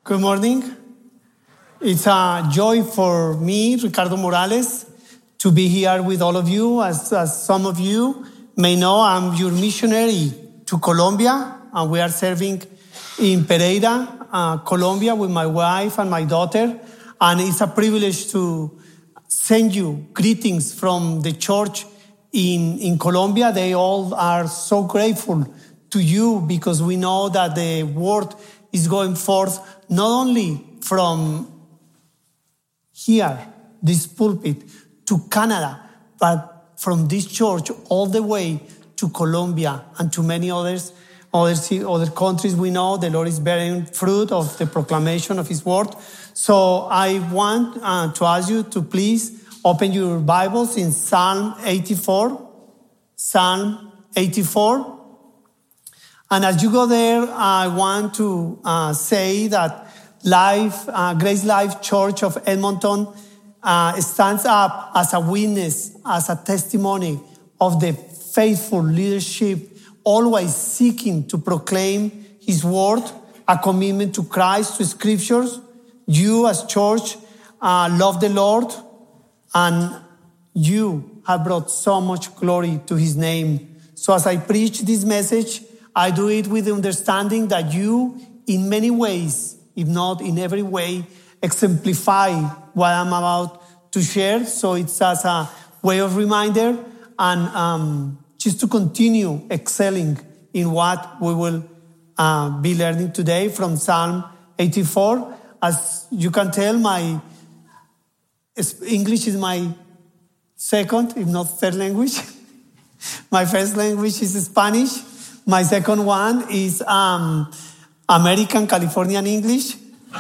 Good morning. It's a joy for me, Ricardo Morales, to be here with all of you. As some of you may know, I'm your missionary to Colombia, and we are serving in Pereira, Colombia, with my wife and my daughter. And it's a privilege to send you greetings from the church in Colombia. They all are so grateful to you because we know that the word is going forth not only from here, this pulpit, to Canada, but from this church all the way to Colombia and to many other countries. We know the Lord is bearing fruit of the proclamation of His word. So I want to ask you to please open your Bibles in Psalm 84. Psalm 84. And as you go there, I want to say that Grace Life Church of Edmonton stands up as a witness, as a testimony of the faithful leadership, always seeking to proclaim His word, a commitment to Christ, to Scriptures. You as church love the Lord, and you have brought so much glory to His name. So as I preach this message, I do it with the understanding that you, in many ways, if not in every way, exemplify what I'm about to share. So it's as a way of reminder and just to continue excelling in what we will be learning today from Psalm 84. As you can tell, my English is my second, if not third language. My first language is Spanish. My second one is American Californian English.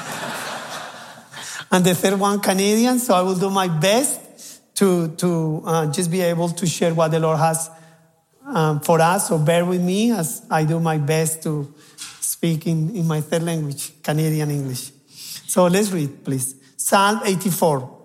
And the third one, Canadian. So I will do my best to just be able to share what the Lord has for us. So bear with me as I do my best to speak in my third language, Canadian English. So let's read, please. Psalm 84.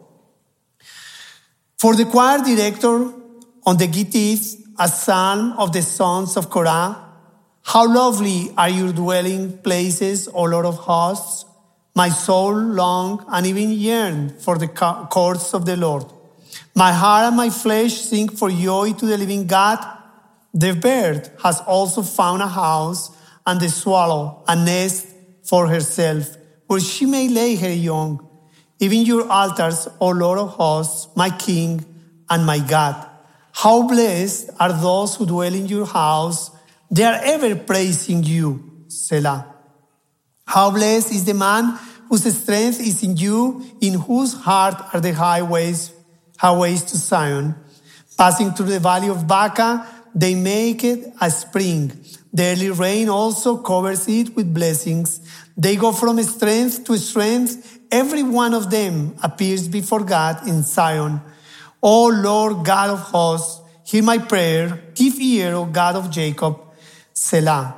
For the choir director on the Gittith, a psalm of the sons of Korah. How lovely are your dwelling places, O Lord of hosts. My soul long and even yearn for the courts of the Lord. My heart and my flesh sing for joy to the living God. The bird has also found a house, and the swallow a nest for herself, where she may lay her young. Even your altars, O Lord of hosts, my King and my God. How blessed are those who dwell in your house. They are ever praising you, Selah. How blessed is the man whose strength is in you, in whose heart are the highways to Zion. Passing through the valley of Baca, they make it a spring. The early rain also covers it with blessings. They go from strength to strength. Every one of them appears before God in Zion. O Lord God of hosts, hear my prayer. Give ear, O God of Jacob. Selah.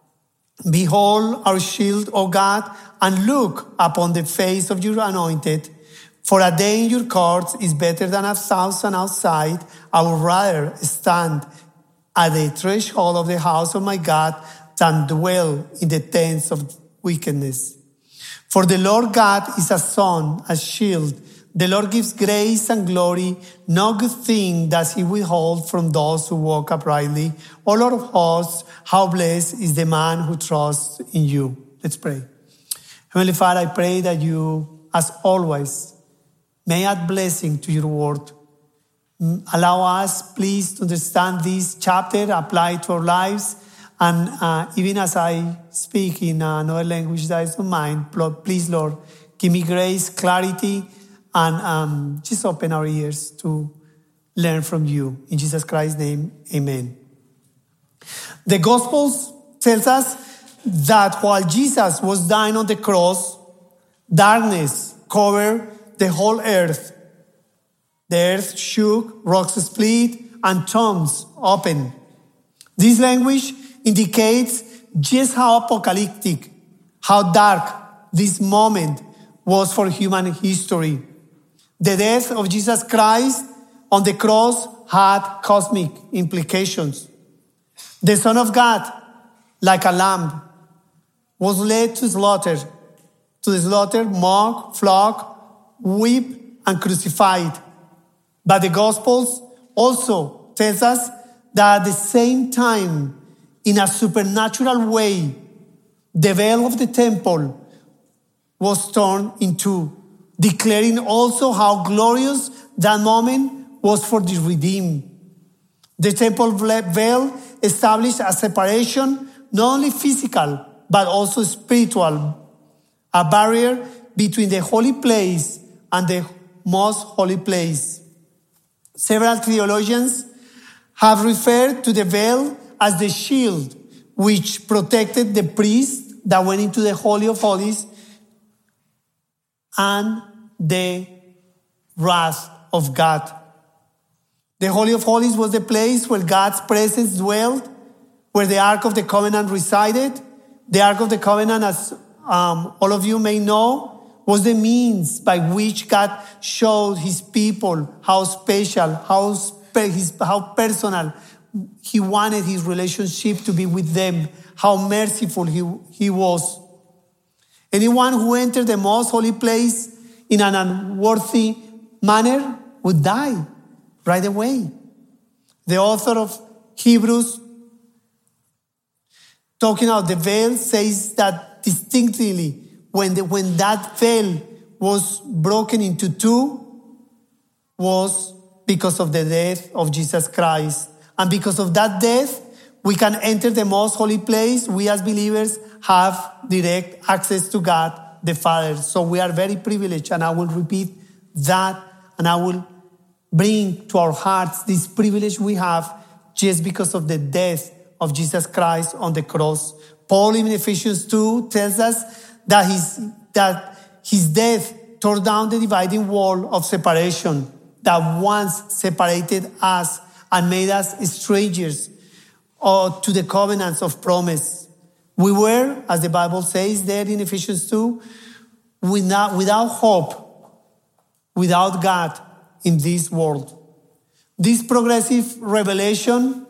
Behold our shield, O God, and look upon the face of your anointed. For a day in your courts is better than 1,000 outside. I would rather stand at the threshold of the house of my God than dwell in the tents of wickedness. For the Lord God is a sun, a shield. The Lord gives grace and glory. No good thing does He withhold from those who walk uprightly. O Lord of hosts, how blessed is the man who trusts in you. Let's pray. Heavenly Father, I pray that you, as always, may add blessing to your word. Allow us, please, to understand this chapter, apply it to our lives. And even as I speak in another language that is not mine, please, Lord, give me grace, clarity, and just open our ears to learn from you. In Jesus Christ's name, amen. The Gospels tells us that while Jesus was dying on the cross, darkness covered the whole earth. The earth shook, rocks split, and tombs opened. This language indicates just how apocalyptic, how dark this moment was for human history. The death of Jesus Christ on the cross had cosmic implications. The Son of God, like a lamb, was led to slaughter to the slaughter, mocked, flogged, whipped, and crucified. But the Gospels also tells us that at the same time, in a supernatural way, the veil of the temple was torn in two, declaring also how glorious that moment was for the redeemed. The temple veil established a separation, not only physical, but also spiritual, a barrier between the holy place and the most holy place. Several theologians have referred to the veil as the shield which protected the priest that went into the Holy of Holies and the wrath of God. The Holy of Holies was the place where God's presence dwelled, where the Ark of the Covenant resided. The Ark of the Covenant, as all of you may know, was the means by which God showed his people how special, how personal he wanted his relationship to be with them, how merciful he was. Anyone who entered the most holy place in an unworthy manner would die right away. The author of Hebrews, talking about the veil, says that distinctly when that veil was broken into two was because of the death of Jesus Christ. And because of that death, we can enter the most holy place. We as believers have direct access to God the Father. So we are very privileged, and I will repeat that, and I will bring to our hearts this privilege we have just because of the death of Jesus Christ on the cross. Paul in Ephesians 2 tells us that his death tore down the dividing wall of separation that once separated us and made us strangers to the covenants of promise. We were, as the Bible says there in Ephesians 2, without hope, without God in this world. This progressive revelation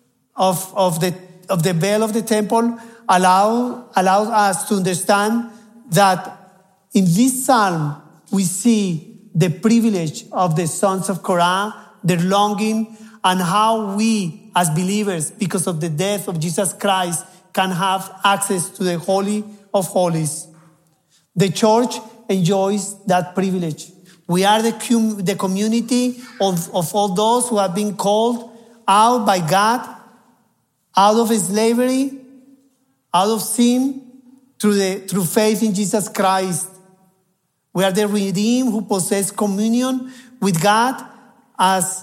of the veil of the temple allows us to understand that in this psalm we see the privilege of the sons of Korah, their longing, and how we as believers, because of the death of Jesus Christ, can have access to the Holy of Holies. The church enjoys that privilege. We are the community of all those who have been called out by God, out of slavery, out of sin, through faith in Jesus Christ. We are the redeemed who possess communion with God as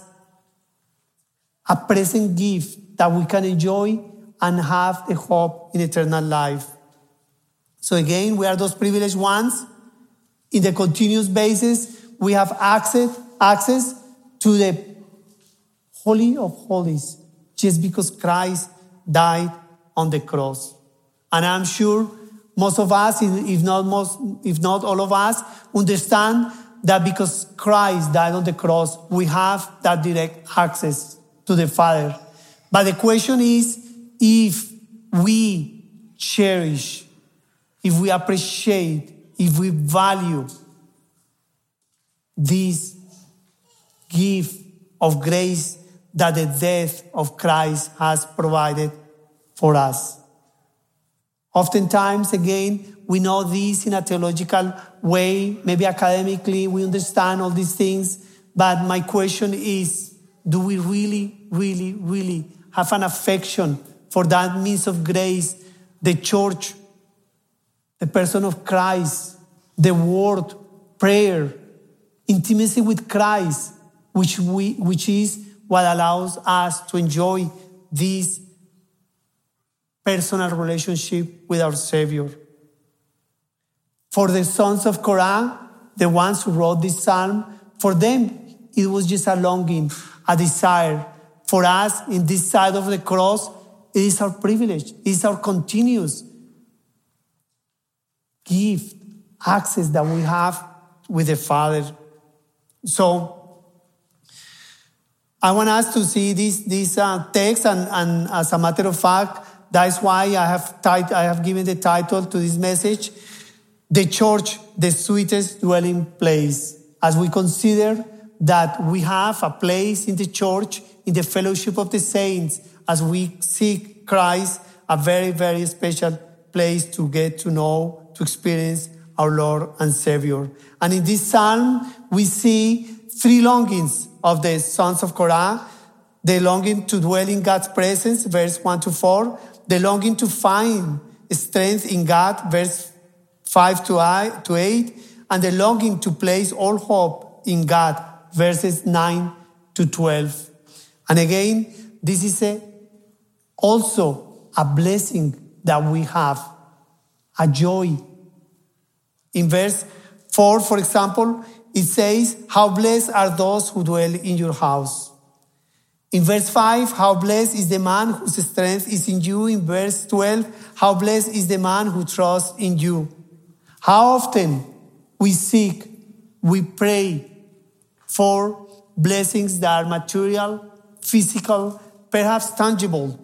a present gift that we can enjoy and have the hope in eternal life. So again, we are those privileged ones. In the continuous basis, we have access to the Holy of Holies just because Christ died on the cross. And I'm sure most of us, if not all of us, understand that because Christ died on the cross, we have that direct access to the Father. But the question is, if we cherish, if we appreciate, if we value this gift of grace that the death of Christ has provided for us. Oftentimes, again, we know this in a theological way, maybe academically, we understand all these things, but my question is, do we really have an affection for that means of grace, the church, the person of Christ, the word, prayer, intimacy with Christ, which is what allows us to enjoy this personal relationship with our Savior. For the sons of Korah, the ones who wrote this psalm, for them it was just a longing, a desire. For us, in this side of the cross, it is our privilege, it is our continuous gift, access that we have with the Father. So, I want us to see this text, and as a matter of fact, that's why I have given the title to this message, the church, the sweetest dwelling place. As we consider that we have a place in the church, in the fellowship of the saints, as we seek Christ, a very, very special place to get to know, to experience our Lord and Savior. And in this psalm, we see three longings of the sons of Korah: the longing to dwell in God's presence, verse 1-4, the longing to find strength in God, verse 5-8, and the longing to place all hope in God, verses 9-12. And again, this is also a blessing that we have, a joy. In verse 4, for example, it says, how blessed are those who dwell in your house. In verse 5, how blessed is the man whose strength is in you. In verse 12, how blessed is the man who trusts in you. How often we seek, we pray for blessings that are material, physical, perhaps tangible.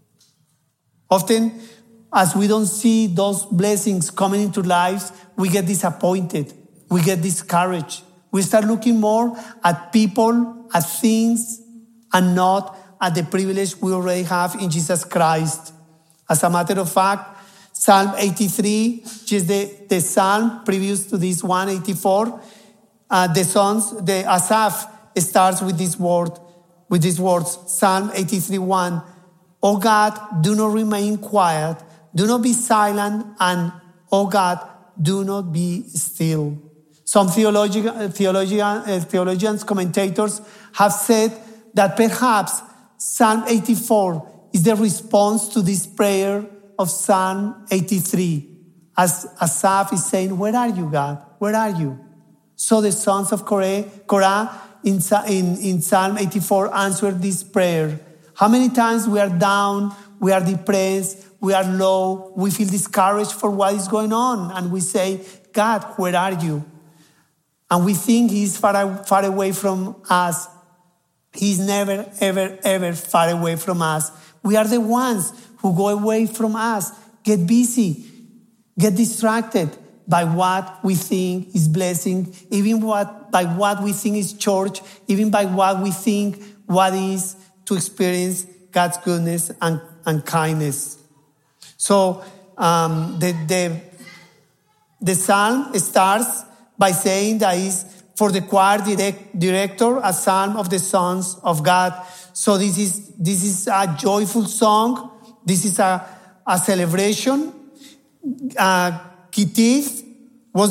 Often, as we don't see those blessings coming into lives, we get disappointed. We get discouraged. We start looking more at people, at things, and not at the privilege we already have in Jesus Christ. As a matter of fact, Psalm 83, which is the psalm previous to this 184, the Asaph starts with these words, Psalm 83:1. O God, do not remain quiet. Do not be silent. And, O God, do not be still. Some theologians, commentators have said that perhaps Psalm 84 is the response to this prayer of Psalm 83. As Asaph is saying, where are you, God? Where are you? So the sons of Korah in Psalm 84 answered this prayer. How many times we are down, we are depressed, we are low, we feel discouraged for what is going on, and we say, God, where are you? And we think he's far away from us. He's never, ever, ever far away from us. We are the ones who go away from us, get busy, get distracted by what we think is blessing, even by what we think is church, even by what we think what is to experience God's goodness and kindness. So the psalm starts by saying that is for the choir director, a psalm of the sons of God. So this is a joyful song. This is a celebration. Gittith was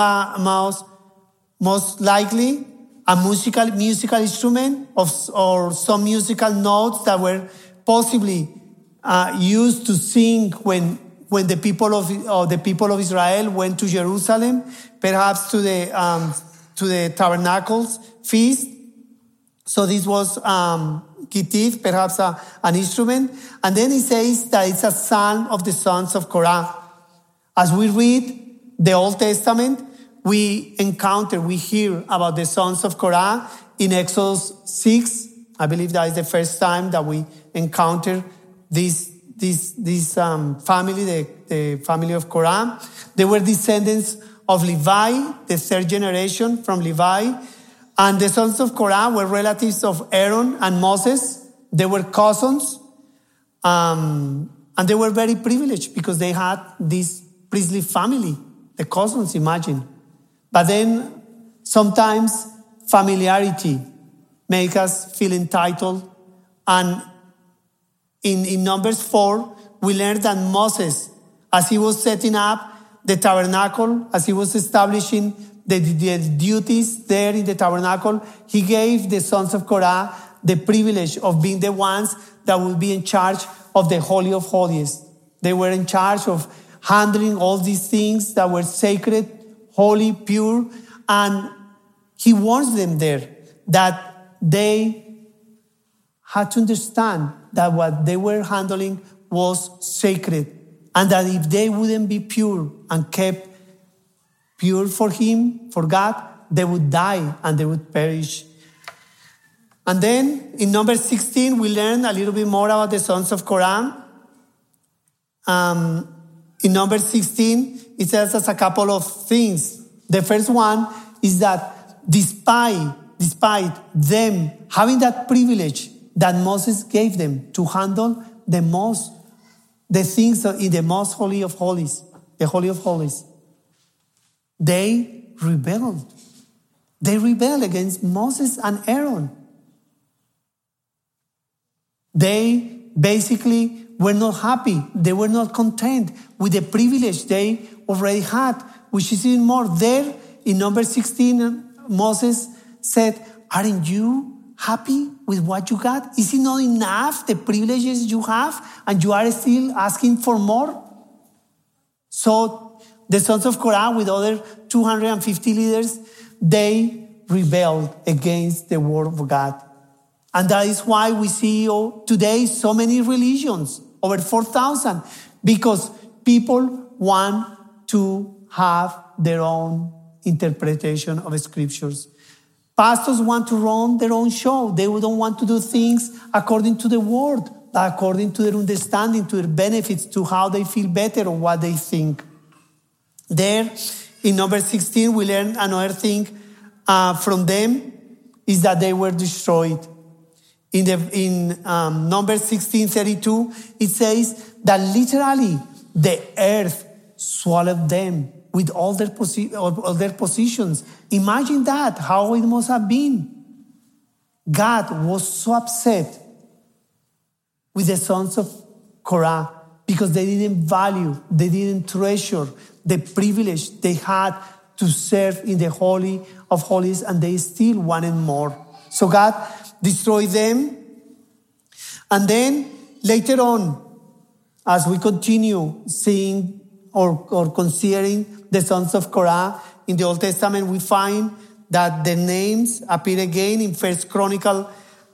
most likely a musical instrument or some musical notes that were possibly used to sing when the people of Israel went to Jerusalem, perhaps to the Tabernacles feast. So this was Gittith, perhaps an instrument. And then he says that it's a psalm of the sons of Korah. As we read the Old Testament, we hear about the sons of Korah in Exodus 6. I believe that is the first time that we encounter this family, the family of Korah. They were descendants of Levi, the third generation from Levi. And the sons of Korah were relatives of Aaron and Moses. They were cousins. And they were very privileged because they had this priestly family, the cousins, imagine. But then sometimes familiarity makes us feel entitled. And in Numbers 4, we learn that Moses, as he was setting up the tabernacle, as he was establishing the duties there in the tabernacle, he gave the sons of Korah the privilege of being the ones that would be in charge of the Holy of Holies. They were in charge of handling all these things that were sacred, holy, pure, and he warns them there that they had to understand that what they were handling was sacred, and that if they wouldn't be pure and kept pure for him, for God, they would die and they would perish. And then in number 16, we learn a little bit more about the sons of Korah. In number 16, it tells us a couple of things. The first one is that despite them having that privilege that Moses gave them to handle the things in the most holy of holies, the Holy of Holies, they rebelled. They rebelled against Moses and Aaron. They basically were not happy. They were not content with the privilege they already had, which is even more. There in number 16, Moses said, aren't you happy with what you got? Is it not enough, the privileges you have, and you are still asking for more? So the sons of Korah, with other 250 leaders, they rebelled against the word of God. And that is why we see today so many religions, over 4,000, because people want to have their own interpretation of scriptures. Pastors want to run their own show. They don't want to do things according to the word, but according to their understanding, to their benefits, to how they feel better or what they think. There, in number 16, we learn another thing from them, is that they were destroyed. In number 16:32, it says that literally the earth swallowed them with all their possessions. Imagine that, how it must have been. God was so upset with the sons of Korah because they didn't value, they didn't treasure the privilege they had to serve in the Holy of Holies, and they still wanted more. So God destroyed them. And then later on, as we continue seeing or considering the sons of Korah in the Old Testament, we find that the names appear again in 1 Chronicles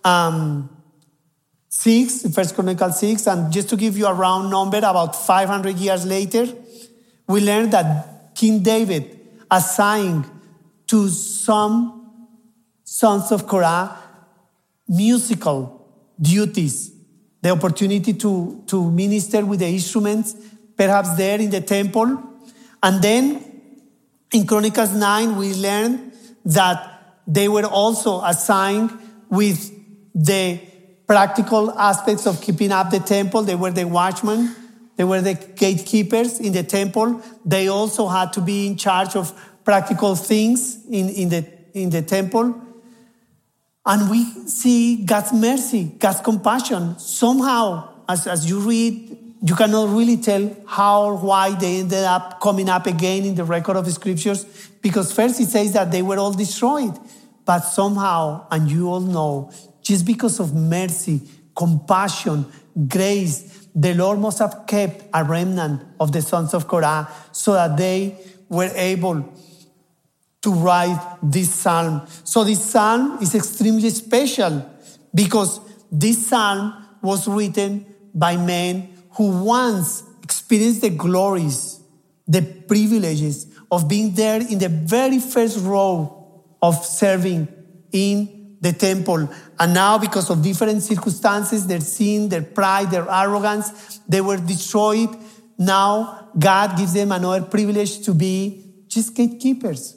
6. And just to give you a round number, about 500 years later, we learn that King David assigned to some sons of Korah musical duties, the opportunity to minister with the instruments, perhaps there in the temple. And then in Chronicles 9, we learn that they were also assigned with the practical aspects of keeping up the temple. They were the watchmen. They were the gatekeepers in the temple. They also had to be in charge of practical things in the temple. And we see God's mercy, God's compassion. Somehow, as you read, you cannot really tell how or why they ended up coming up again in the record of the scriptures, because first it says that they were all destroyed. But somehow, and you all know, just because of mercy, compassion, grace, the Lord must have kept a remnant of the sons of Korah so that they were able to write this psalm. So this psalm is extremely special because this psalm was written by men who once experienced the glories, the privileges of being there in the very first row of serving in the temple. And now, because of different circumstances, their sin, their pride, their arrogance, they were destroyed. Now, God gives them another privilege to be just gatekeepers.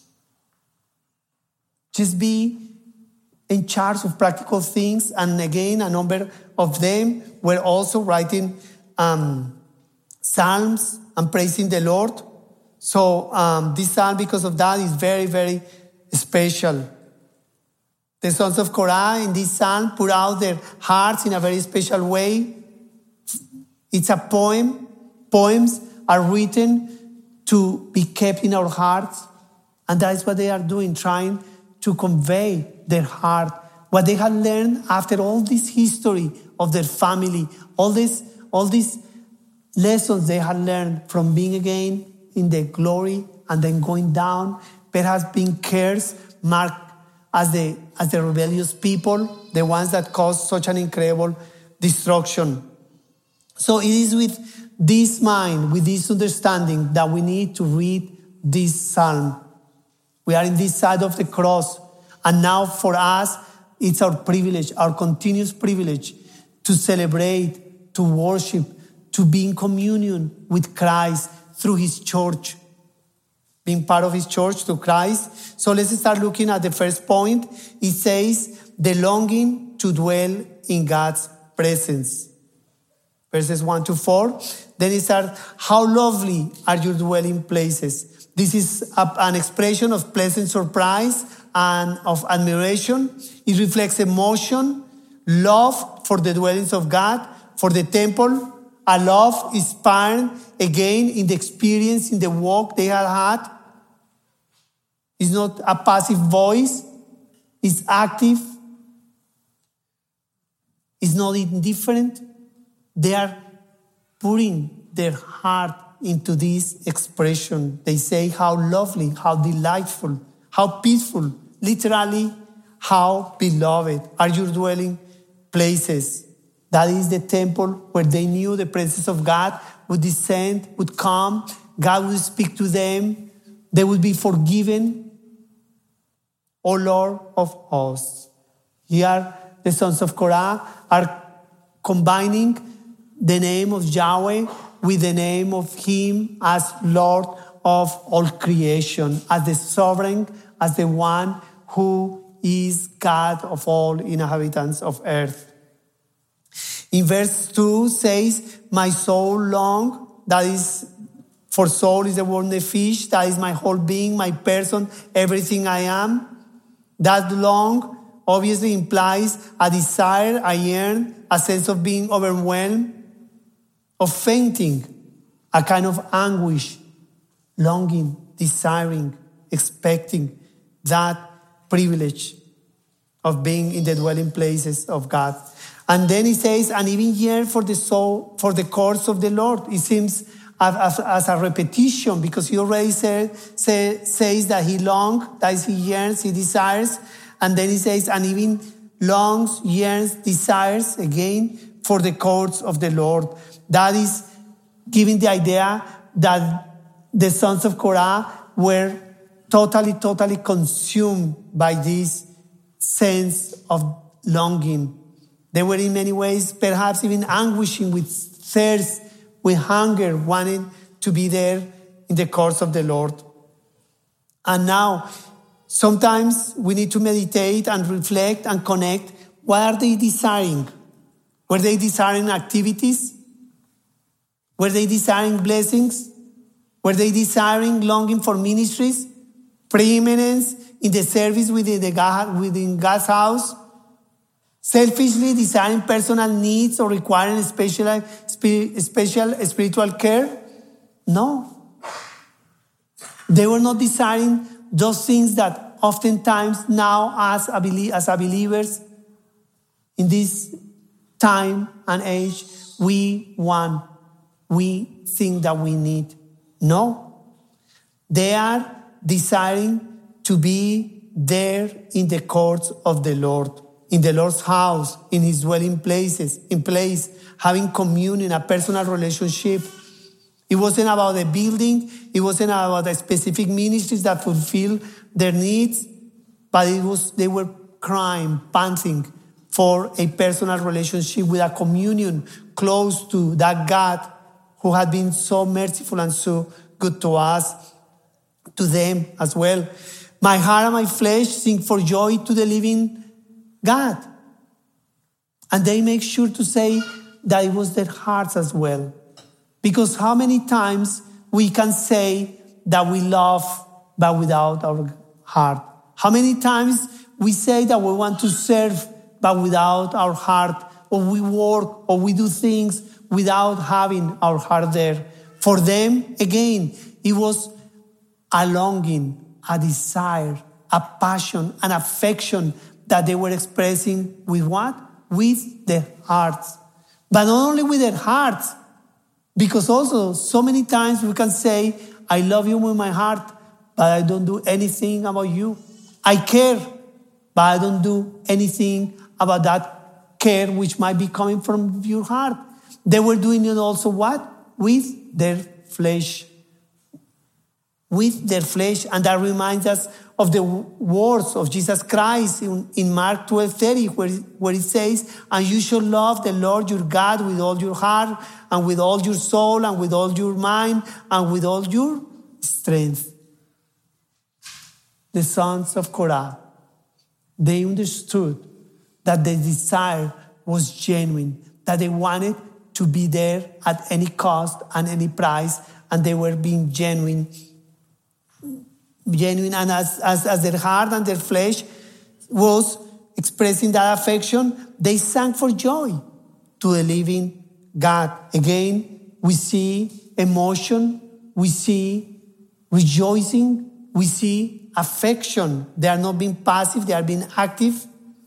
Just be in charge of practical things. And again, a number of them were also writing psalms and praising the Lord. So this psalm, because of that, is very, very special. The sons of Korah in this psalm pour out their hearts in a very special way. It's a poem. Poems are written to be kept in our hearts. And that is what they are doing, trying to convey their heart, what they had learned after all this history of their family, all these lessons they had learned from being again in the glory and then going down, perhaps being cursed, marked as the rebellious people, the ones that caused such an incredible destruction. So it is with this mind, with this understanding, that we need to read this psalm. We are in this side of the cross, and now for us, it's our privilege, our continuous privilege, to celebrate, to worship, to be in communion with Christ through his church. Being part of his church through Christ. So let's start looking at the first point. It says, the longing to dwell in God's presence. Verses 1-4. Then it starts, how lovely are your dwelling places. This is an expression of pleasant surprise and of admiration. It reflects emotion, love for the dwellings of God, for the temple, a love inspired again in the experience, in the walk they had. It's not a passive voice. It's active. It's not indifferent. They are putting their heart into this expression. They say how lovely, how delightful, how peaceful, literally how beloved are your dwelling places. That is the temple where they knew the presence of God would descend, would come. God would speak to them. They would be forgiven. O Lord of hosts. Here, the sons of Korah are combining the name of Yahweh with the name of him as Lord of all creation, as the sovereign, as the one who is God of all inhabitants of earth. In verse 2 says, my soul long, that is, for soul is the word nephesh, that is my whole being, my person, everything I am. That long obviously implies a desire, a yearn, a sense of being overwhelmed, of fainting, a kind of anguish, longing, desiring, expecting that privilege of being in the dwelling places of God. And then he says, and even yearn for the soul, for the courts of the Lord. It seems as a repetition, because he already says that he longs, that is, he yearns, he desires. And then he says, and even longs, yearns, desires, again, for the courts of the Lord. That is giving the idea that the sons of Korah were totally consumed by this sense of longing. They were in many ways perhaps even anguishing with thirst, with hunger, wanting to be there in the courts of the Lord. And now, sometimes we need to meditate and reflect and connect. What are they desiring? Were they desiring activities? Were they desiring blessings? Were they desiring longing for ministries? Preeminence in the service within God's house? Selfishly desiring personal needs or requiring special spiritual care? No. They were not desiring those things that oftentimes now as believers in this time and age we want, we think that we need. No. They are desiring to be there in the courts of the Lord, in the Lord's house, in his dwelling places, having communion, a personal relationship. It wasn't about the building. It wasn't about the specific ministries that fulfill their needs, but they were crying, panting for a personal relationship with a communion close to that God who had been so merciful and so good to us, to them as well. My heart and my flesh sing for joy to the living God. And they make sure to say that it was their hearts as well. Because how many times we can say that we love, but without our heart? How many times we say that we want to serve, but without our heart? Or we work, or we do things without having our heart there. For them, again, it was a longing, a desire, a passion, an affection that they were expressing with what? With their hearts. But not only with their hearts, because also so many times we can say, I love you with my heart, but I don't do anything about you. I care, but I don't do anything about that care which might be coming from your heart. They were doing it also what? With their flesh. with their flesh. And that reminds us of the words of Jesus Christ in Mark 12:30, where it says, and you shall love the Lord your God with all your heart and with all your soul and with all your mind and with all your strength. The sons of Korah, they understood that the desire was genuine, that they wanted to be there at any cost and any price, and they were being genuine. And as their heart and their flesh was expressing that affection, they sang for joy to the living God. Again, we see emotion, we see rejoicing, we see affection. They are not being passive, they are being active.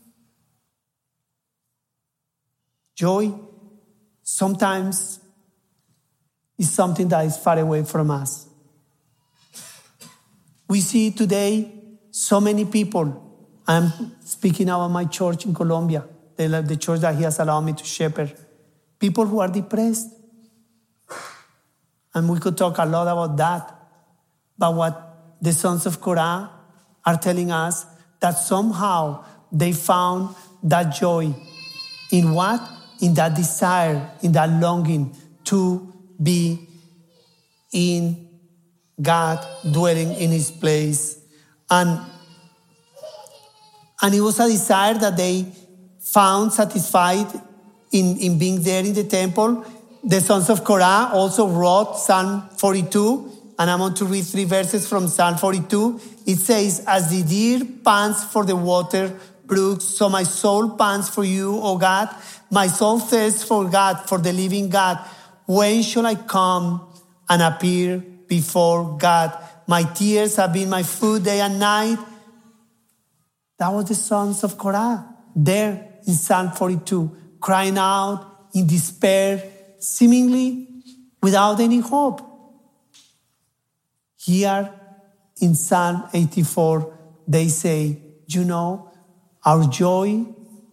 Joy sometimes is something that is far away from us. We see today so many people. I'm speaking about my church in Colombia, the church that he has allowed me to shepherd. People who are depressed. And we could talk a lot about that. But what the sons of Korah are telling us, that somehow they found that joy. In what? In that desire, in that longing to be in God, dwelling in his place. And it was a desire that they found satisfied in being there in the temple. The sons of Korah also wrote Psalm 42, and I'm going to read 3 verses from Psalm 42. It says, as the deer pants for the water brooks, so my soul pants for you, O God. My soul thirsts for God, for the living God. When shall I come and appear before God? My tears have been my food day and night. That was the sons of Korah there in Psalm 42, crying out in despair, seemingly without any hope. Here in Psalm 84, they say, you know, our joy,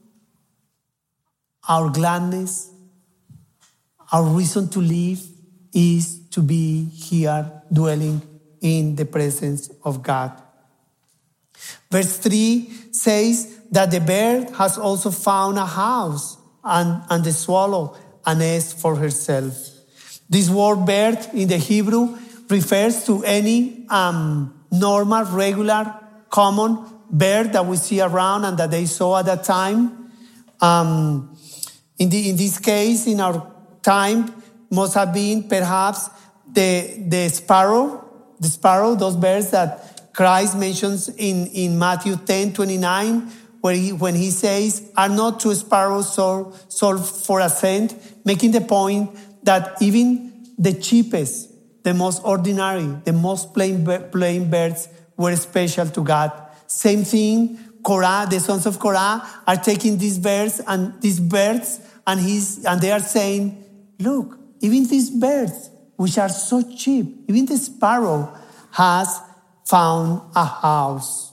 our gladness, our reason to live is to be here dwelling in the presence of God. Verse 3 says that the bird has also found a house and the swallow a nest for herself. This word bird in the Hebrew refers to any normal, regular, common bird that we see around and that they saw at that time. In this case, in our time, must have been perhaps the sparrow, those birds that Christ mentions in Matthew 10:29, when he says, are not 2 sparrows sold for a cent, making the point that even the cheapest, the most ordinary, the most plain birds were special to God. Same thing, Korah, the sons of Korah are taking these birds, and they are saying, look, even these birds, which are so cheap, even the sparrow has found a house.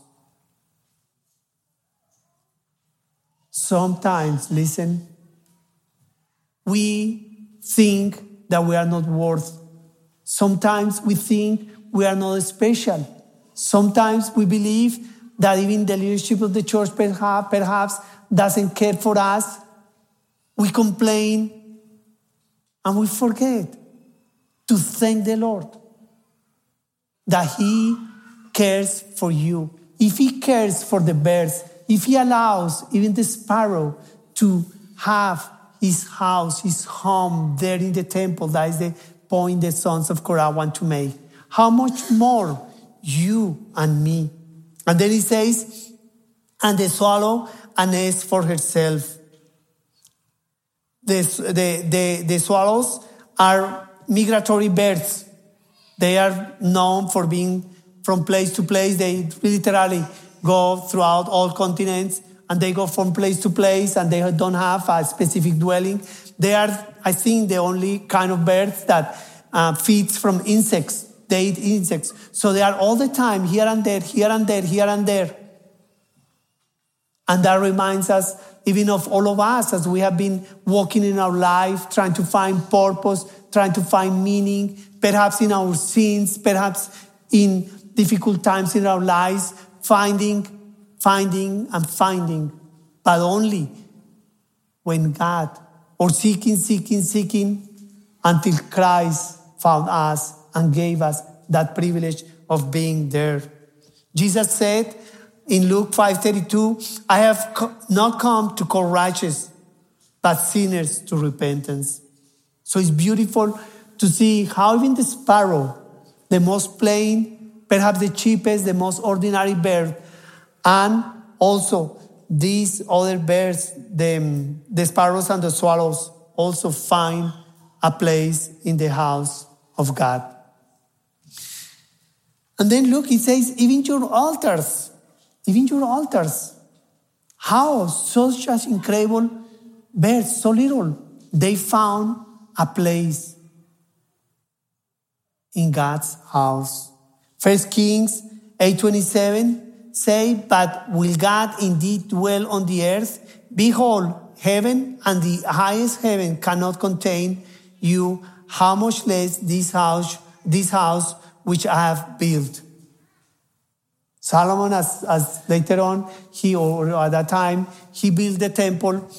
Sometimes, listen, we think that we are not worth. Sometimes we think we are not special. Sometimes we believe that even the leadership of the church perhaps doesn't care for us. We complain and we forget to thank the Lord that he cares for you. If he cares for the birds, if he allows even the sparrow to have his house, his home there in the temple, that is the point the sons of Korah want to make, how much more you and me? And then he says, and the swallow a nest for herself. The swallows are migratory birds. They are known for being from place to place. They literally go throughout all continents, and they go from place to place, and they don't have a specific dwelling. They are, I think, the only kind of birds that feeds from insects. They eat insects. So they are all the time here and there, here and there, here and there. And that reminds us even of all of us as we have been walking in our life, trying to find purpose, trying to find meaning, perhaps in our sins, perhaps in difficult times in our lives, finding, but only when God, or seeking, until Christ found us and gave us that privilege of being there. Jesus said in Luke 5:32, I have not come to call righteous, but sinners to repentance. So it's beautiful to see how even the sparrow, the most plain, perhaps the cheapest, the most ordinary bird, and also these other birds, the sparrows and the swallows, also find a place in the house of God. And then look, it says, even your altars, how such an incredible birds, so little, they found a place in God's house. 1 Kings 8:27 say, but will God indeed dwell on the earth? Behold, heaven and the highest heaven cannot contain you, how much less this house which I have built. Solomon, as later on, or at that time, he built the temple.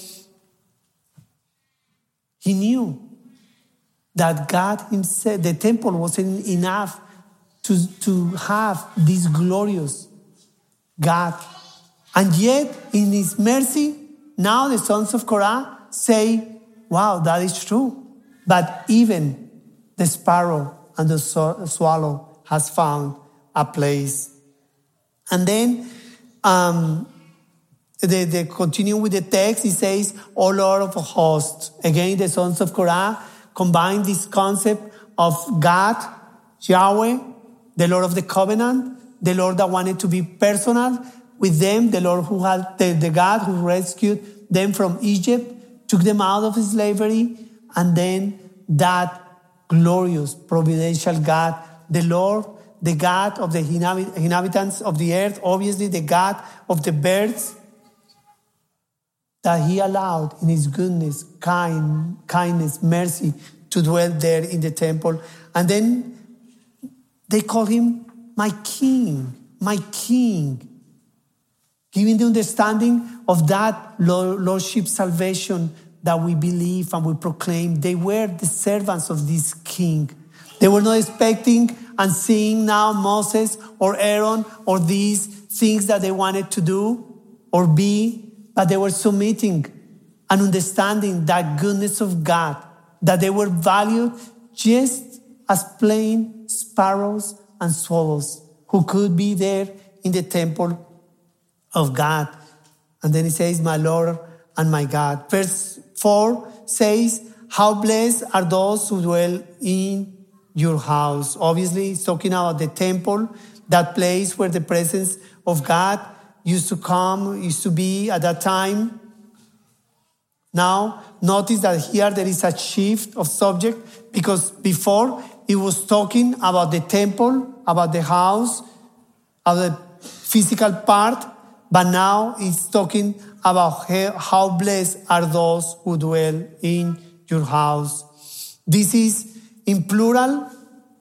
He knew that God himself, the temple wasn't enough to have this glorious God. And yet, in his mercy, now the sons of Korah say, wow, that is true. But even the sparrow and the swallow has found a place. And then they continue with the text. It says, O Lord of hosts. Again, the sons of Korah combine this concept of God, Yahweh, the Lord of the covenant, the Lord that wanted to be personal with them, the Lord who had the God who rescued them from Egypt, took them out of slavery, and then that glorious providential God, the Lord, the God of the inhabitants of the earth, obviously the God of the birds, that he allowed in his goodness, kindness, mercy to dwell there in the temple. And then they call him my king, giving the understanding of that lordship salvation that we believe and we proclaim. They were the servants of this king. They were not expecting and seeing now Moses or Aaron or these things that they wanted to do or be, but they were submitting and understanding that goodness of God, that they were valued just as plain sparrows and swallows who could be there in the temple of God. And then he says, my Lord and my God. Verse 4 says, how blessed are those who dwell in your house. Obviously, it's talking about the temple, that place where the presence of God used to be at that time. Now, notice that here there is a shift of subject, because before it was talking about the temple, about the house, of the physical part, but now it's talking about how blessed are those who dwell in your house. This is in plural,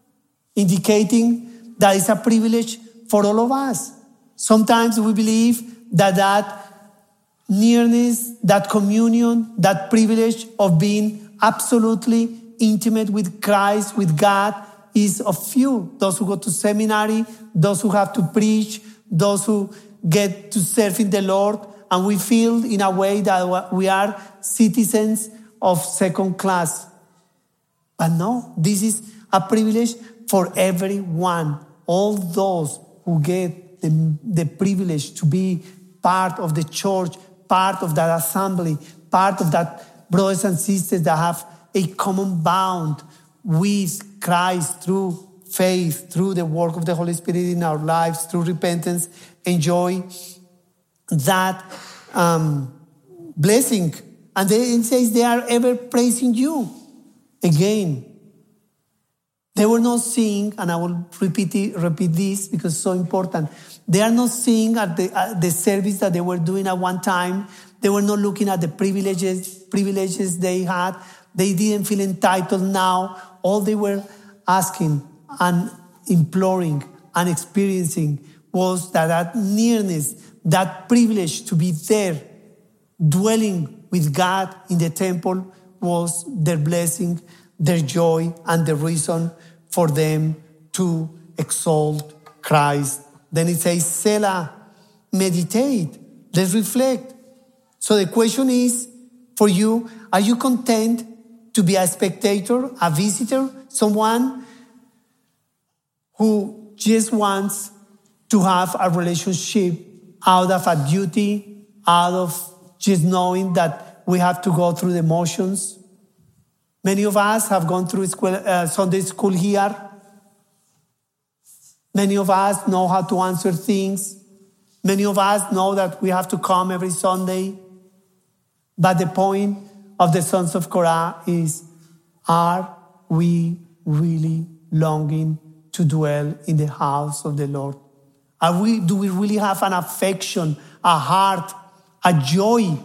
indicating that it's a privilege for all of us. Sometimes we believe that nearness, that communion, that privilege of being absolutely intimate with Christ, with God, is of few. Those who go to seminary, those who have to preach, those who get to serve in the Lord, and we feel in a way that we are citizens of second class. But no, this is a privilege for everyone. All those who get the privilege to be part of the church, part of that assembly, part of that brothers and sisters that have a common bond with Christ through faith, through the work of the Holy Spirit in our lives, through repentance, enjoy that blessing. And then it says they are ever praising you. Again, they were not seeing, and I will repeat this because it's so important. They are not seeing at the service that they were doing at one time. They were not looking at the privileges they had. They didn't feel entitled now. All they were asking and imploring and experiencing was that nearness, that privilege to be there, dwelling with God in the temple was their blessing, their joy, and the reason for them to exalt Christ. Then it says, Selah, meditate, let's reflect. So the question is for you, are you content to be a spectator, a visitor, someone who just wants to have a relationship out of a duty, out of just knowing that we have to go through the motions? Many of us have gone through Sunday school here. Many of us know how to answer things. Many of us know that we have to come every Sunday. But the point of the sons of Korah is, are we really longing to dwell in the house of the Lord? Do we really have an affection, a heart, a joy?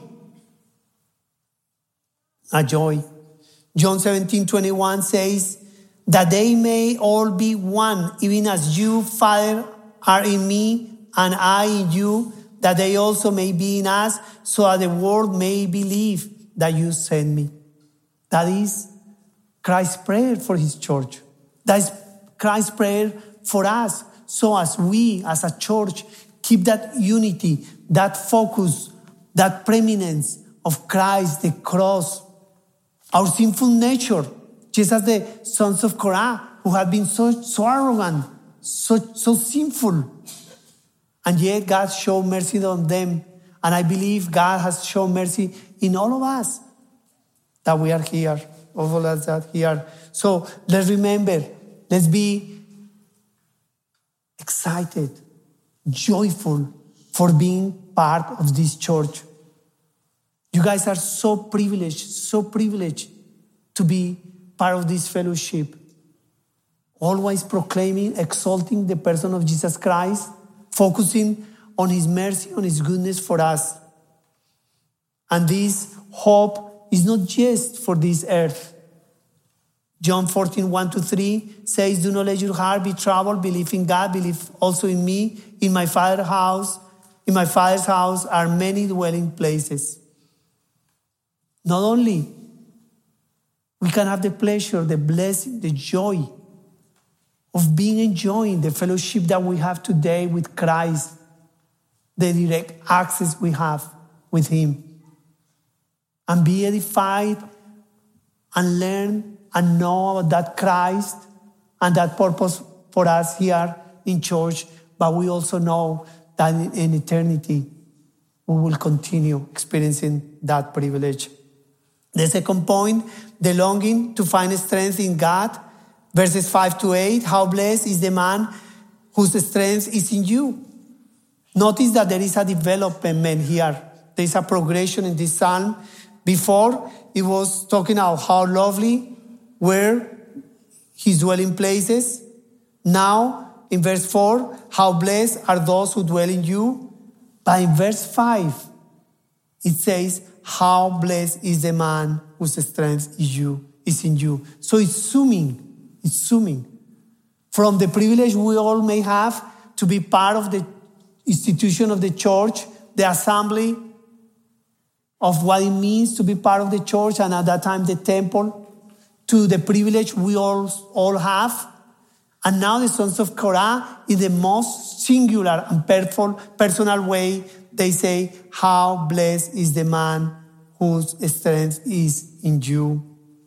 A joy. John 17:21 says, that they may all be one, even as you, Father, are in me, and I in you, that they also may be in us, so that the world may believe that you sent me. That is Christ's prayer for his church. That is Christ's prayer for us. So as we, as a church, keep that unity, that focus, that preeminence of Christ, the cross, our sinful nature, just as the sons of Korah, who have been so arrogant, so sinful. And yet God showed mercy on them. And I believe God has shown mercy in all of us that we are here, all of us that are here. So let's remember, let's be excited, joyful for being part of this church. You guys are so privileged to be part of this fellowship. Always proclaiming, exalting the person of Jesus Christ, focusing on his mercy, on his goodness for us. And this hope is not just for this earth. John 14:1-3 says, do not let your heart be troubled. Believe in God, believe also in me. In my Father's house are many dwelling places. Not only we can have the pleasure, the blessing, the joy of enjoying the fellowship that we have today with Christ, the direct access we have with him, and be edified and learn and know about that Christ and that purpose for us here in church. But we also know that in eternity, we will continue experiencing that privilege. The second point, the longing to find strength in God. Verses 5-8, how blessed is the man whose strength is in you. Notice that there is a development here. There is a progression in this psalm. Before, it was talking about how lovely were his dwelling places. Now, in verse 4, how blessed are those who dwell in you. But in verse 5, it says, how blessed is the man whose strength is in you. So it's zooming from the privilege we all may have to be part of the institution of the church, the assembly of what it means to be part of the church, and at that time the temple, to the privilege we all have. And now the sons of Korah, in the most singular and personal way, they say, how blessed is the man whose strength is in you.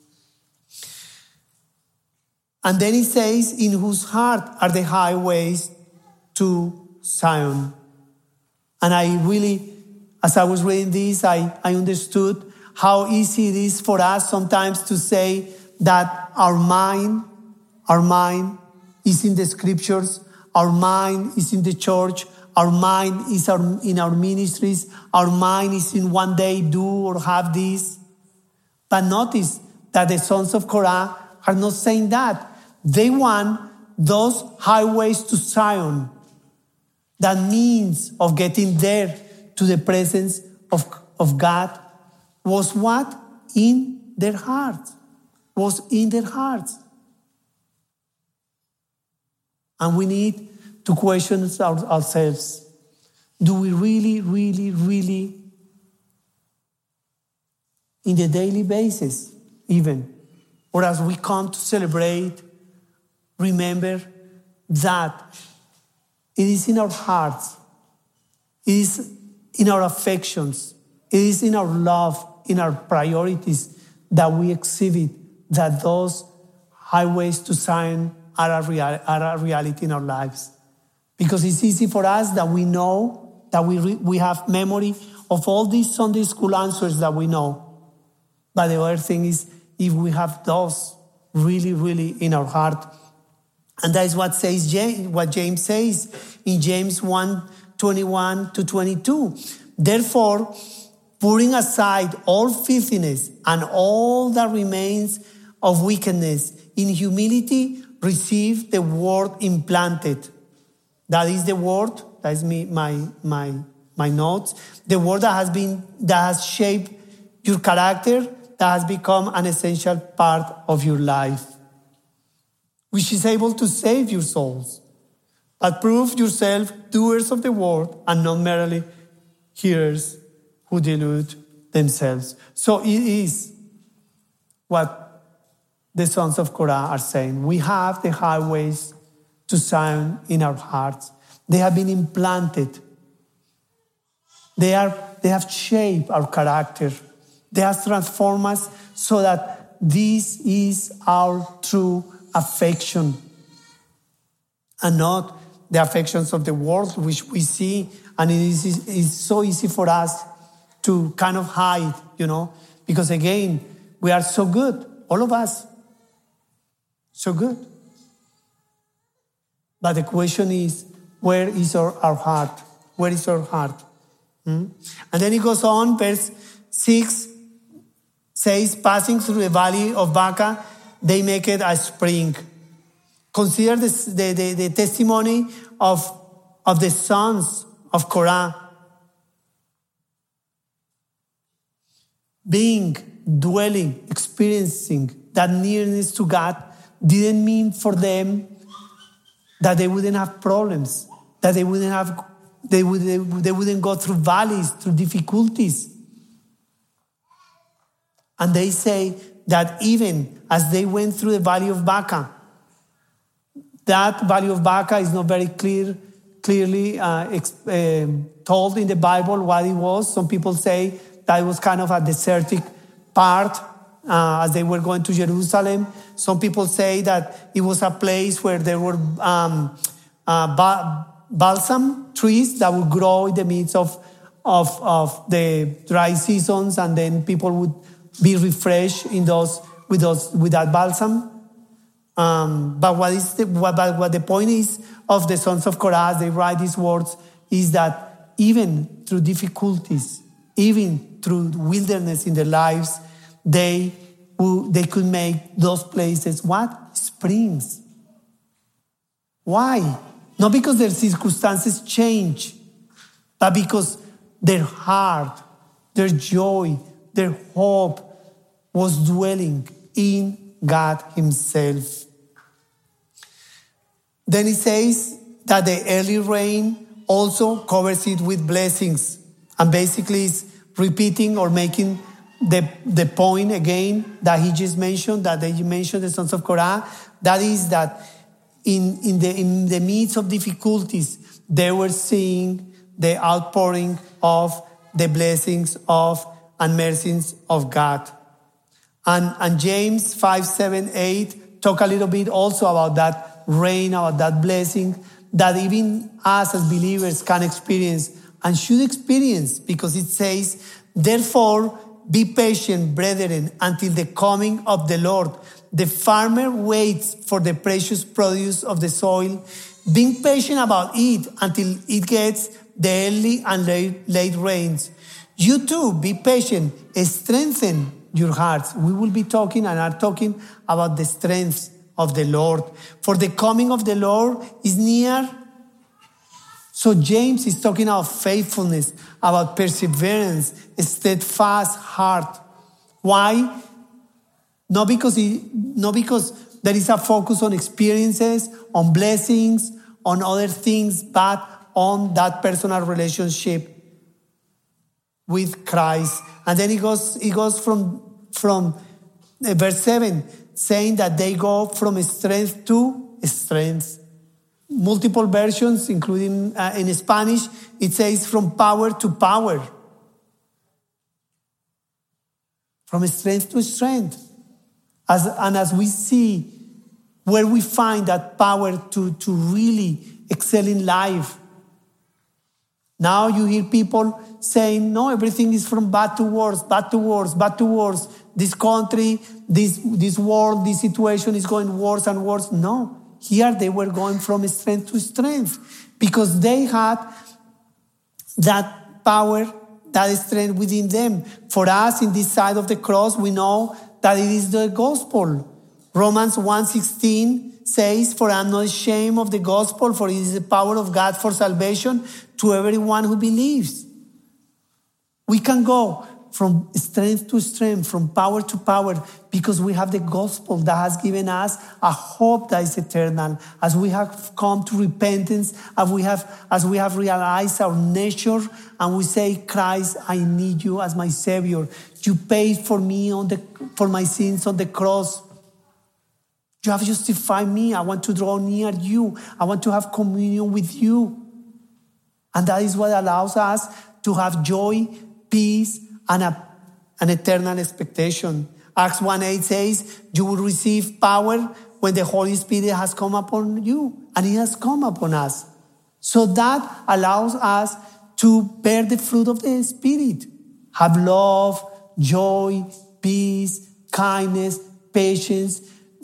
And then it says, in whose heart are the highways to Zion. And I really, as I was reading this, I understood how easy it is for us sometimes to say that our mind is in the scriptures, our mind is in the church, our mind is in our ministries, our mind is in one day do or have this. But notice that the sons of Korah are not saying that. They want those highways to Zion. That means of getting there to the presence of God was what? In their hearts. Was in their hearts. And we need to question ourselves. Do we really, really, really, in the daily basis even, or as we come to celebrate, remember that it is in our hearts, it is in our affections, it is in our love, in our priorities that we exhibit that those highways to Zion are a reality in our lives. Because it's easy for us that we know, that we have memory of all these Sunday school answers that we know. But the other thing is, if we have those really, really in our heart. And that is what James says in James 1:21-22. Therefore, putting aside all filthiness and all that remains of wickedness, in humility receive the word implanted. That is the word, that is my notes, the word that has shaped your character, that has become an essential part of your life, which is able to save your souls. But prove yourself doers of the word and not merely hearers who delude themselves. So it is what the sons of Korah are saying. We have the highways to Zion in our hearts. They have been implanted. They have shaped our character. They have transformed us so that this is our true affection and not the affections of the world, which we see, and it is so easy for us to kind of hide, because again, we are so good, all of us, so good. But the question is, where is our heart? Where is our heart? And then it goes on, verse 6 says, passing through the valley of Baca, they make it a spring. Consider the testimony of the sons of Korah. Dwelling, experiencing that nearness to God didn't mean for them that they wouldn't have problems, that they wouldn't go through valleys, through difficulties. And they say that even as they went through the valley of Baca, that valley of Baca is not very clearly told in the Bible what it was. Some people say that it was kind of a desertic part as they were going to Jerusalem. Some people say that it was a place where there were balsam trees that would grow in the midst of the dry seasons, and then people would be refreshed with that balsam. But what the point is of the sons of Korah as they write these words is that even through difficulties, even through wilderness in their lives, they could make those places what? Springs. Why? Not because their circumstances change, but because their heart, their joy, their hope was dwelling in God Himself. Then it says that the early rain also covers it with blessings, and basically is repeating or making the point again that he just mentioned, that he mentioned the sons of Korah. That is that in the midst of difficulties, they were seeing the outpouring of the blessings of and mercies of God. And James 5:7-8 talk a little bit also about that rain, about that blessing that even us as believers can experience and should experience, because it says, therefore, be patient, brethren, until the coming of the Lord. The farmer waits for the precious produce of the soil, being patient about it until it gets the early and late rains. You too, be patient, strengthen your hearts. We will be talking and are talking about the strength of the Lord. For the coming of the Lord is near. So James is talking about faithfulness, about perseverance, a steadfast heart. Why? Not because there is a focus on experiences, on blessings, on other things, but on that personal relationship with Christ. And then he goes from verse 7, saying that they go from strength to strength. Multiple versions, including in Spanish, it says from power to power. From strength to strength. As we see where we find that power to really excel in life. Now you hear people saying, no, everything is from bad to worse, bad to worse, bad to worse. This country, this world, this situation is going worse and worse. No, here they were going from strength to strength because they had that power, that strength within them. For us, in this side of the cross, we know that it is the gospel. Romans 1:16 says, for I am not ashamed of the gospel, for it is the power of God for salvation to everyone who believes. We can go from strength to strength, from power to power, because we have the gospel that has given us a hope that is eternal. As we have come to repentance, as we have realized our nature, and we say, Christ, I need you as my Savior. You paid for me for my sins on the cross. You have justified me. I want to draw near you. I want to have communion with you. And that is what allows us to have joy, peace, and an eternal expectation. Acts 1:8 says, you will receive power when the Holy Spirit has come upon you. And He has come upon us. So that allows us to bear the fruit of the Spirit. Have love, joy, peace, kindness, patience,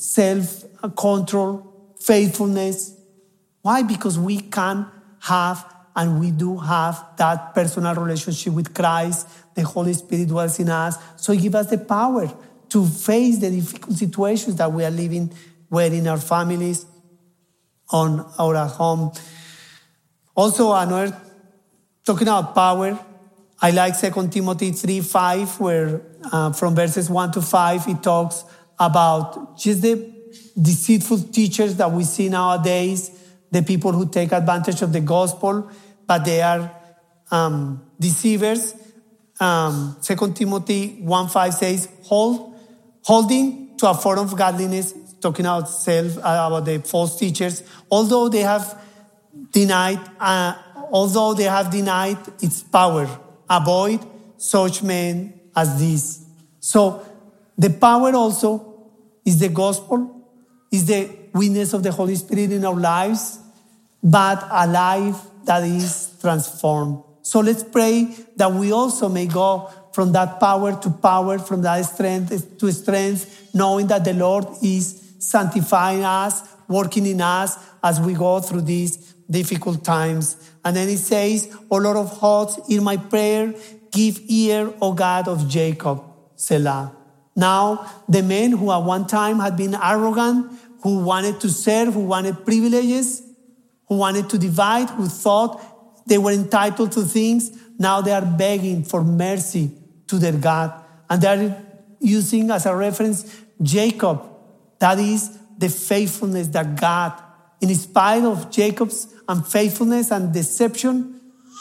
self-control, faithfulness. Why? Because we can have and we do have that personal relationship with Christ. The Holy Spirit dwells in us. So He gives us the power to face the difficult situations that we are living with in our families, on our home. Also, another, talking about power, I like 2 Timothy 3:5, where from verses 1 to 5, it talks about just the deceitful teachers that we see nowadays, the people who take advantage of the gospel, but they are deceivers. 2 Timothy 1:5 says, holding to a form of godliness, talking about the false teachers, although they have denied its power. Avoid such men as these. So the power also is the gospel, is the witness of the Holy Spirit in our lives, but a life that is transformed. So let's pray that we also may go from that power to power, from that strength to strength, knowing that the Lord is sanctifying us, working in us as we go through these difficult times. And then He says, O Lord of hosts, hear my prayer, give ear, O God of Jacob, Selah. Now, the men who at one time had been arrogant, who wanted to serve, who wanted privileges, who wanted to divide, who thought they were entitled to things, now they are begging for mercy to their God. And they are using as a reference Jacob. That is the faithfulness that God, in spite of Jacob's unfaithfulness and deception,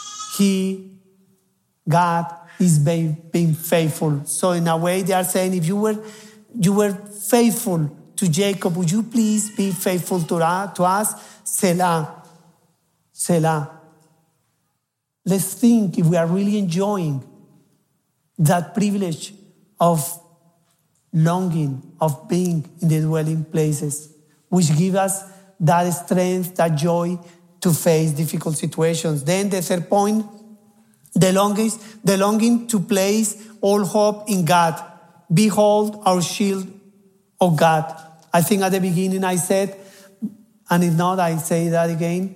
God is being faithful. So in a way they are saying, if you were faithful to Jacob, would you please be faithful to us? Selah. Selah. Let's think if we are really enjoying that privilege of longing, of being in the dwelling places, which give us that strength, that joy to face difficult situations. Then the third point, the longing to place all hope in God. Behold our shield, O God. I think at the beginning I said, and if not, I say that again,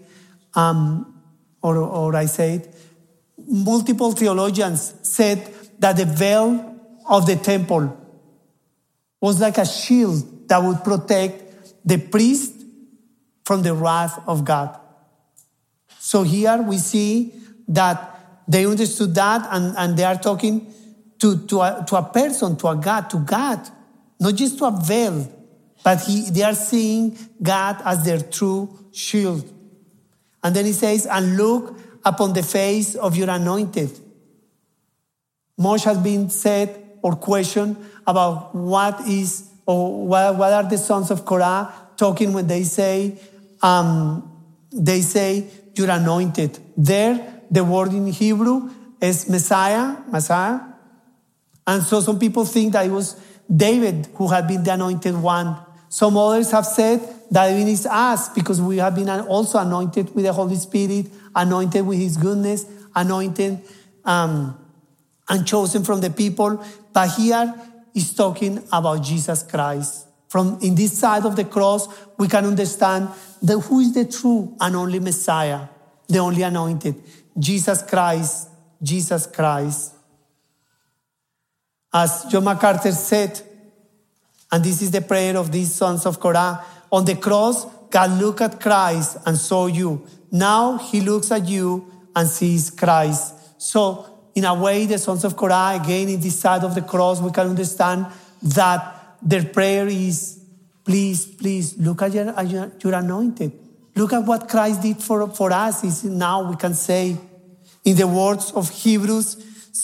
or I say it. Multiple theologians said that the veil of the temple was like a shield that would protect the priest from the wrath of God. So here we see that they understood that, and they are talking to a person, to a God, to God, not just to a veil, but they are seeing God as their true shield. And then he says, and look upon the face of your anointed. Much has been said or questioned about what are the sons of Korah talking when they say you're anointed. There, the word in Hebrew is Messiah. And so some people think that it was David who had been the anointed one. Some others have said that it is us because we have been also anointed with the Holy Spirit, anointed with his goodness, anointed and chosen from the people. But here he's talking about Jesus Christ. From in this side of the cross, we can understand who is the true and only Messiah, the only anointed, Jesus Christ, Jesus Christ. As John MacArthur said, and this is the prayer of these sons of Korah, on the cross, God looked at Christ and saw you. Now he looks at you and sees Christ. So in a way, the sons of Korah, again, in this side of the cross, we can understand that their prayer is, please, look at your anointed. Look at what Christ did for us. Now we can say, in the words of Hebrews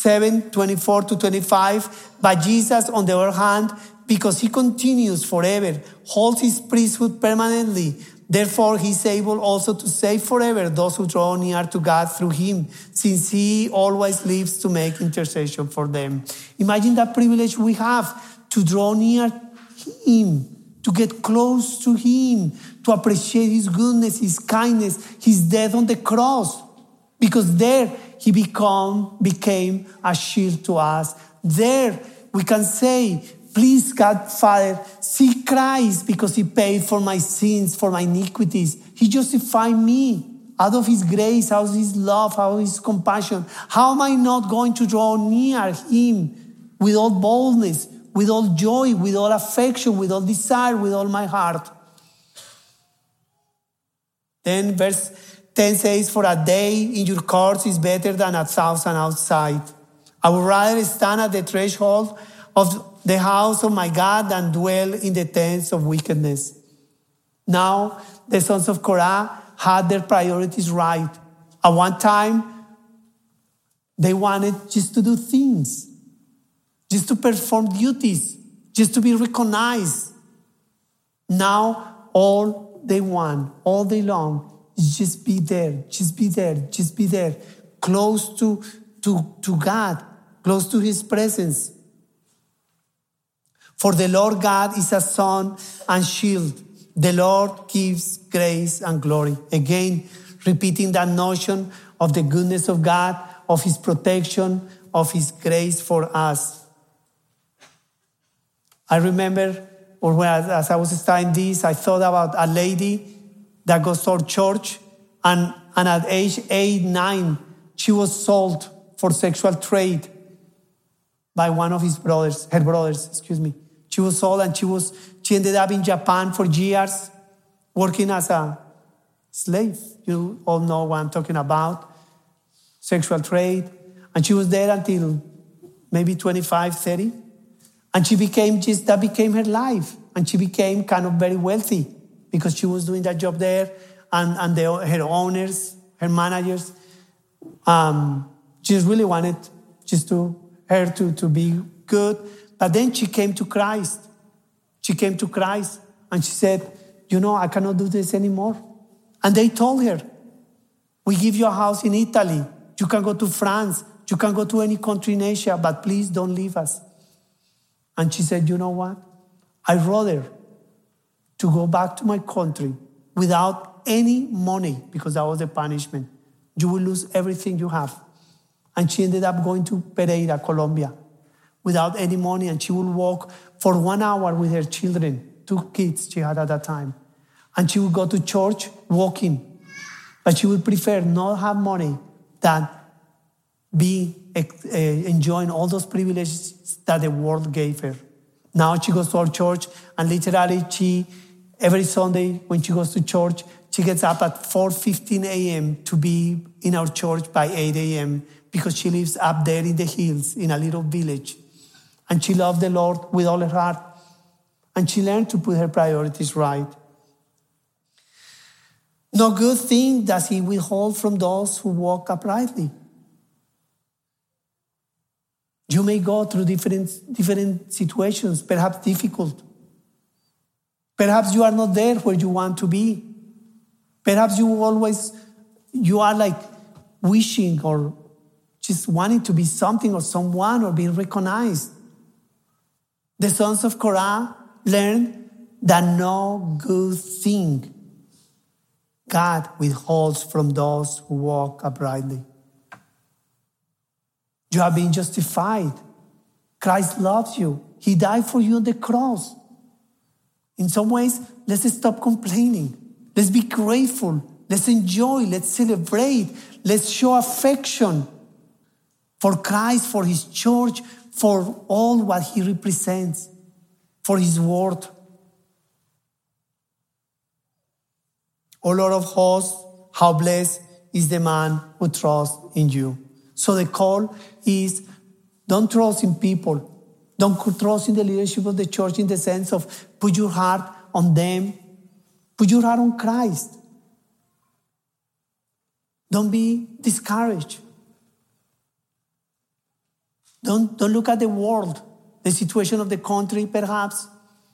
7:24-25, but Jesus, on the other hand, because he continues forever, holds his priesthood permanently. Therefore, he is able also to save forever those who draw near to God through him, since he always lives to make intercession for them. Imagine that privilege we have to draw near him, to get close to him, to appreciate his goodness, his kindness, his death on the cross. Because there he became a shield to us. There we can say, please, God, Father, see Christ because he paid for my sins, for my iniquities. He justified me out of his grace, out of his love, out of his compassion. How am I not going to draw near him with all boldness, with all joy, with all affection, with all desire, with all my heart? Then verse 10 says, for a day in your courts is better than 1,000 outside. I would rather stand at the threshold of the house of my God than dwell in the tents of wickedness. Now, the sons of Korah had their priorities right. At one time, they wanted just to do things, just to perform duties, just to be recognized. Now, all they want, all day long, is just be there, close to God, close to his presence. For the Lord God is a sun and shield. The Lord gives grace and glory. Again, repeating that notion of the goodness of God, of his protection, of his grace for us. I remember, as I was studying this, I thought about a lady that goes to our church, and at age 8, 9, she was sold for sexual trade by one of her brothers. She was sold, and she ended up in Japan for years, working as a slave. You all know what I'm talking about, sexual trade. And she was there until maybe 25, 30. And that became her life. And she became kind of very wealthy because she was doing that job there. And her owners, her managers, she just really wanted her to be good. But then she came to Christ. And she said, I cannot do this anymore. And they told her, we give you a house in Italy. You can go to France. You can go to any country in Asia, but please don't leave us. And she said, you know what? I'd rather to go back to my country without any money, because that was the punishment. You will lose everything you have. And she ended up going to Pereira, Colombia, without any money, and she would walk for 1 hour with her children, 2 kids she had at that time. And she would go to church walking. But she would prefer not have money than be enjoying all those privileges that the world gave her. Now she goes to our church, and literally every Sunday when she goes to church, she gets up at 4:15 a.m. to be in our church by 8 a.m. because she lives up there in the hills in a little village. And she loved the Lord with all her heart. And she learned to put her priorities right. No good thing does he withhold from those who walk uprightly. You may go through different situations, perhaps difficult. Perhaps you are not there where you want to be. Perhaps you are like wishing or just wanting to be something or someone or being recognized. The sons of Korah learned that no good thing God withholds from those who walk uprightly. You have been justified. Christ loves you. He died for you on the cross. In some ways, let's stop complaining. Let's be grateful. Let's enjoy. Let's celebrate. Let's show affection for Christ, for his church, for all what he represents, for his word. O Lord of hosts, how blessed is the man who trusts in you. So the call is, don't trust in people. Don't trust in the leadership of the church in the sense of put your heart on them. Put your heart on Christ. Don't be discouraged. Don't look at the world, the situation of the country perhaps.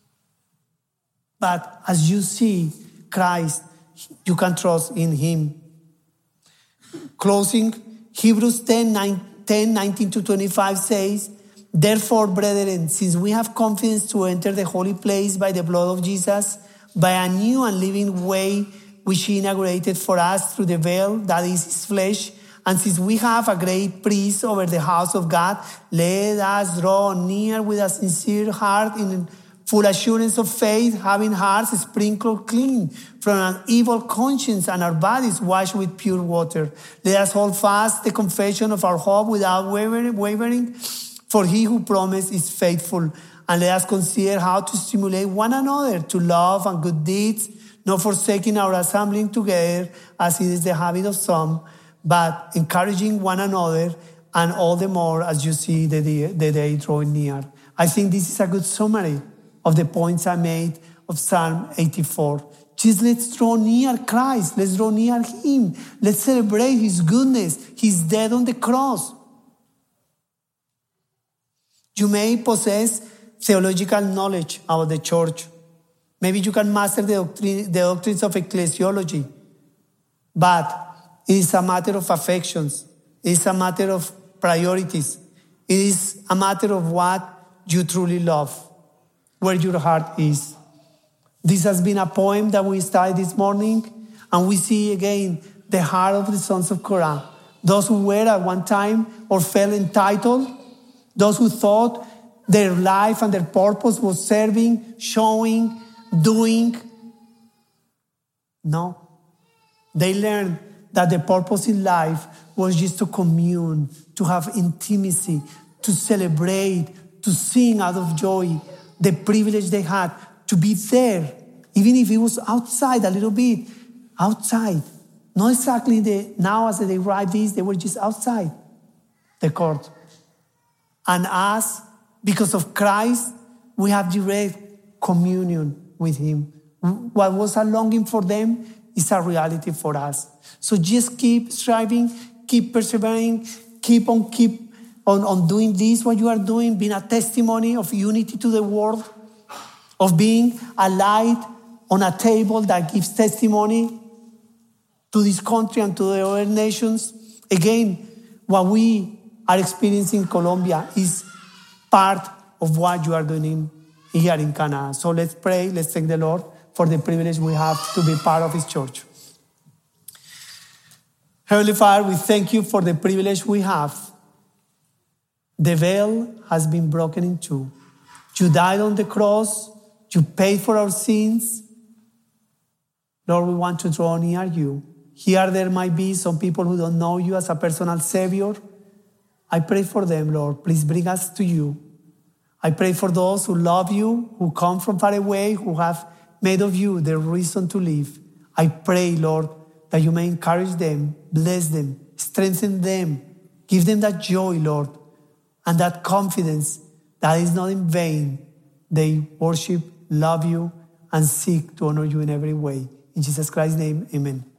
But as you see Christ, you can trust in him. Closing, Hebrews 10:19-25 says, therefore, brethren, since we have confidence to enter the holy place by the blood of Jesus, by a new and living way which he inaugurated for us through the veil, that is his flesh, and since we have a great priest over the house of God, let us draw near with a sincere heart in full assurance of faith, having hearts sprinkled clean from an evil conscience and our bodies washed with pure water. Let us hold fast the confession of our hope without wavering, for he who promised is faithful. And let us consider how to stimulate one another to love and good deeds, not forsaking our assembling together as it is the habit of some, but encouraging one another, and all the more as you see the day drawing near. I think this is a good summary of the points I made of Psalm 84. Just let's draw near Christ. Let's draw near him. Let's celebrate his goodness, his death on the cross. You may possess theological knowledge about the church. Maybe you can master the doctrines of ecclesiology. But it is a matter of affections. It is a matter of priorities. It is a matter of what you truly love, where your heart is. This has been a poem that we studied this morning, and we see again the heart of the sons of Korah. Those who were at one time or felt entitled, those who thought their life and their purpose was serving, showing, doing. No. They learned that the purpose in life was just to commune, to have intimacy, to celebrate, to sing out of joy. The privilege they had to be there, even if it was outside a little bit, outside. Not exactly now as they write this, they were just outside the court. And us, because of Christ, we have direct communion with him. What was a longing for them is a reality for us. So just keep striving, keep persevering, keep on doing this, what you are doing, being a testimony of unity to the world, of being a light on a table that gives testimony to this country and to the other nations. Again, what we are experiencing in Colombia is part of what you are doing here in Canada. So let's pray, let's thank the Lord for the privilege we have to be part of his church. Heavenly Father, we thank you for the privilege we have. The veil has been broken in two. You died on the cross. You paid for our sins. Lord, we want to draw near you. Here there might be some people who don't know you as a personal Savior. I pray for them, Lord. Please bring us to you. I pray for those who love you, who come from far away, who have made of you their reason to live. I pray, Lord, that you may encourage them, bless them, strengthen them, give them that joy, Lord, and that confidence that is not in vain. They worship, love you, and seek to honor you in every way. In Jesus Christ's name, amen.